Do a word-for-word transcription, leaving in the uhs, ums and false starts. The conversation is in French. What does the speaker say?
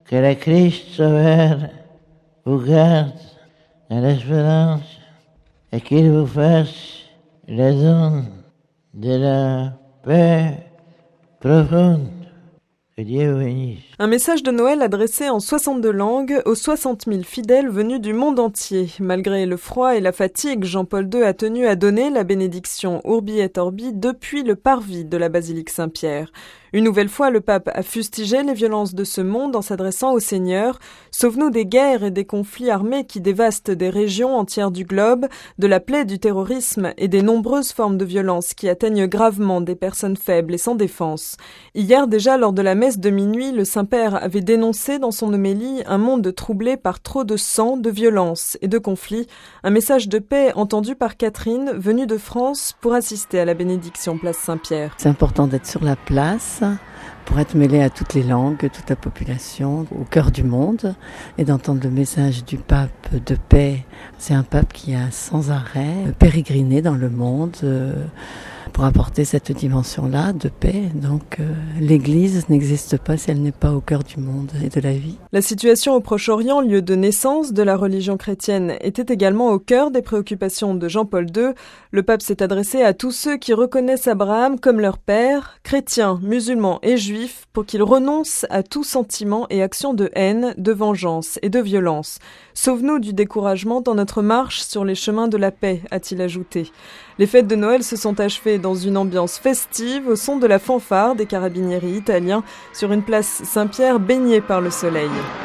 Que le Christ Sauveur vous garde dans l'espérance et qu'il vous fasse le don de la paix profonde. Que Dieu vous bénisse. Un message de Noël adressé en soixante-deux langues aux soixante mille fidèles venus du monde entier. Malgré le froid et la fatigue, Jean-Paul deux a tenu à donner la bénédiction Urbi et Orbi depuis le parvis de la basilique Saint-Pierre. Une nouvelle fois, le pape a fustigé les violences de ce monde en s'adressant au Seigneur. Sauve-nous des guerres et des conflits armés qui dévastent des régions entières du globe, de la plaie du terrorisme et des nombreuses formes de violence qui atteignent gravement des personnes faibles et sans défense. Hier déjà, lors de la messe de minuit, le Saint-Père avait dénoncé dans son homélie un monde troublé par trop de sang, de violence et de conflits. Un message de paix entendu par Catherine, venue de France pour assister à la bénédiction place Saint-Pierre. C'est important d'être sur la place pour être mêlé à toutes les langues, toute la population, au cœur du monde, et d'entendre le message du pape de paix. C'est un pape qui a sans arrêt pérégriné dans le monde euh, pour apporter cette dimension-là de paix. Donc euh, l'Église n'existe pas si elle n'est pas au cœur du monde et de la vie. La situation au Proche-Orient, lieu de naissance de la religion chrétienne, était également au cœur des préoccupations de Jean-Paul deux. Le pape s'est adressé à tous ceux qui reconnaissent Abraham comme leur père, chrétiens, musulmans et juifs, pour qu'ils renoncent à tout sentiment et action de haine, de vengeance et de violence. Sauve-nous du découragement dans notre marche sur les chemins de la paix, a-t-il ajouté. Les fêtes de Noël se sont achevées dans une ambiance festive au son de la fanfare des carabinieri italiens sur une place Saint-Pierre baignée par le soleil.